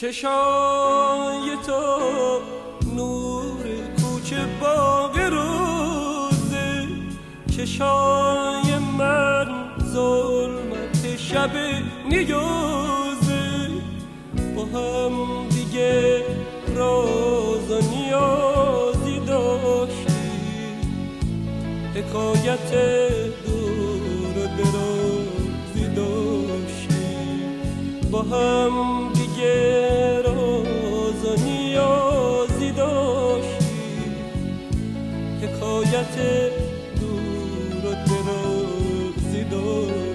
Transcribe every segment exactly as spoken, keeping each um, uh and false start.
چشای تو نور کوچه باغ روزه، چشای من ظلمت شب نیوزه. با هم دیگه راز و نیازی داشتیم، حکایت دور و درازی داشتیم. با هم دیگه راز و نیازی داشتیم، حکایت دور و درازی داشتیم.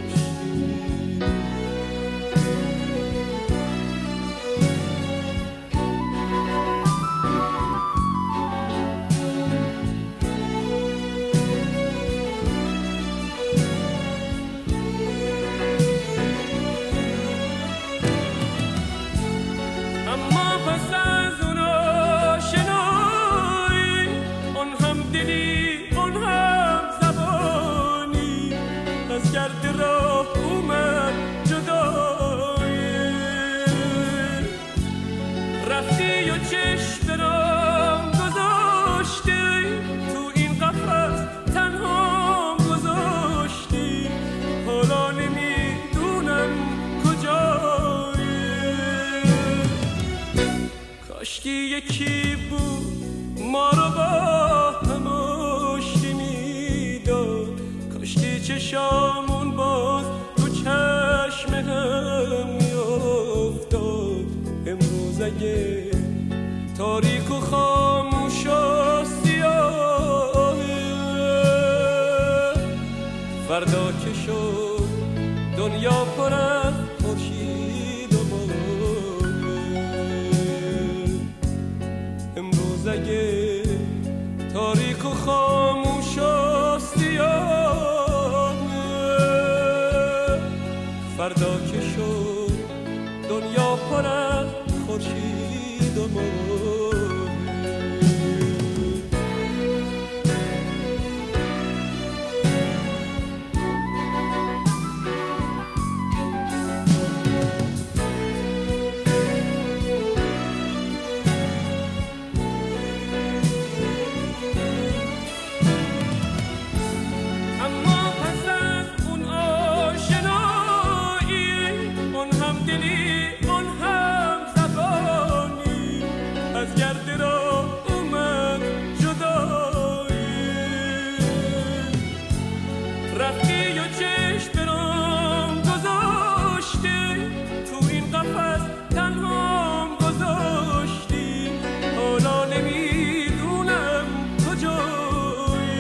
رفتی و چشم برام گذاشتی، تو این قفس تنها گذاشتی. حالا نمیدونم کجایی. کاشکی یکی بود ما رو با هم آشتی میداد، کاشکی چشامون باز تو چشم هم میافتاد. امروز اگه تاریک و خاموش و سیاهه، فردا که شد دنیا پر از خورشید و ماهه. امروز اگه تاریک و خاموش و سیاهه، فردا که شد دنیا پر از خورشید و ماه. اما پس از اون آشنایی، اون هم دلی اون هم زبانی، از گرد را اومد جدایی. رفتی و چشم برام گذاشتی، تو این قفس تنهام گذاشتی. حالا نمیدونم کجایی.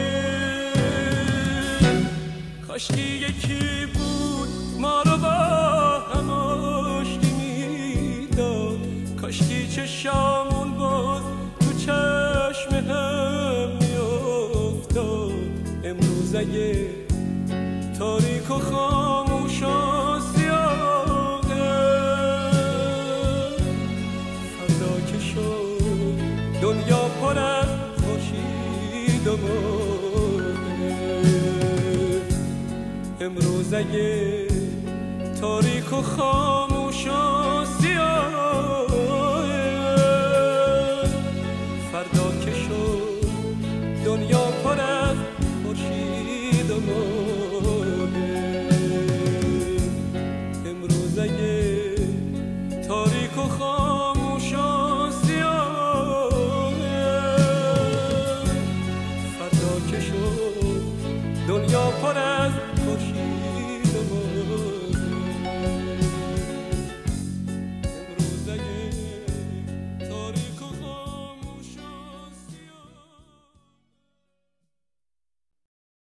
کاشکی یکی بود ما رو با هم آشتی میداد، کاشکی چشامون باز تو چشم هم میافتاد. امروز اگه تاریک و خاموش و سیاهه، فردا که شد دنیا پر از خورشید و ماه. امروز اگه تاریک و خاموش و